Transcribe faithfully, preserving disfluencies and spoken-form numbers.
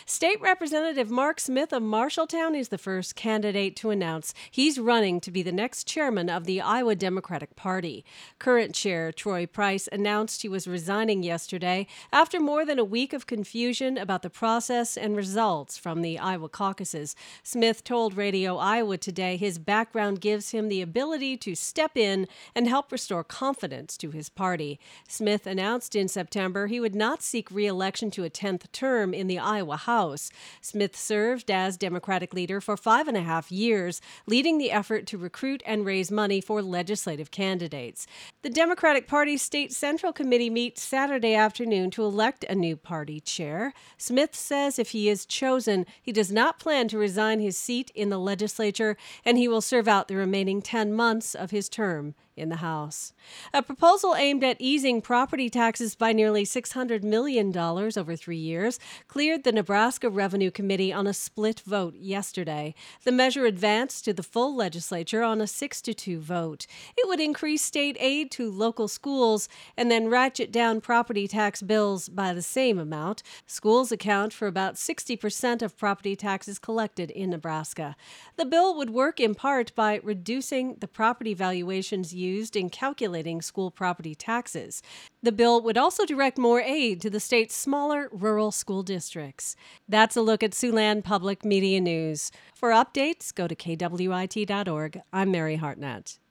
State Representative Mark Smith of Marshalltown is the first candidate to announce he's running to be the next chairman of the Iowa Democratic Party. Current chair Troy Price announced he was resigning yesterday after more than a week of confusion about the process and results from the Iowa caucuses. Smith told Radio Iowa today his background gives him the ability to step in and help restore confidence to his party. Smith announced in September he would not seek re-election to a tenth term in the Iowa House. Smith served as Democratic leader for five and a half years, leading the effort to recruit and raise money for legislative candidates. The Democratic Party's State Central Committee meets Saturday afternoon to elect a new party chair. Smith says if he is chosen, he does not plan to resign his seat in the legislature, and he will serve out the remaining ten months of his term in the House. A proposal aimed at easing property taxes by nearly six hundred million dollars over three years cleared the Nebraska Revenue Committee on a split vote yesterday. The measure advanced to the full legislature on a six to two vote. It would increase state aid to local schools and then ratchet down property tax bills by the same amount. Schools account for about sixty percent of property taxes collected in Nebraska. The bill would work in part by reducing the property valuations used used in calculating school property taxes. The bill would also direct more aid to the state's smaller rural school districts. That's a look at Siouxland Public Media News. For updates, go to K W I T dot org. I'm Mary Hartnett.